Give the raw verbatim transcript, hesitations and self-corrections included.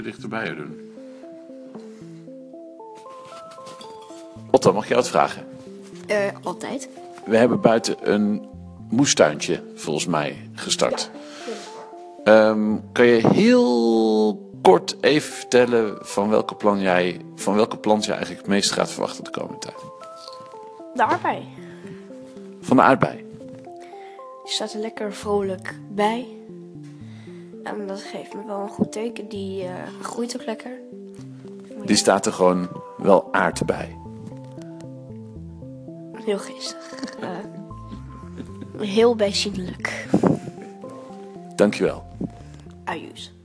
dichterbij je doen. Otto, mag ik jou wat vragen? Uh, altijd. We hebben buiten een moestuintje, volgens mij, gestart. Ja. Um, kan je heel kort even vertellen van welke, plan jij, van welke plant je eigenlijk het meest gaat verwachten de komende tijd? De aardbei. Van de aardbei? Die staat er lekker vrolijk bij. En dat geeft me wel een goed teken. Die uh, groeit ook lekker. Maar die staat er gewoon wel aard bij. Heel geestig. Uh, heel bijzienlijk. Dankjewel. Ajuus.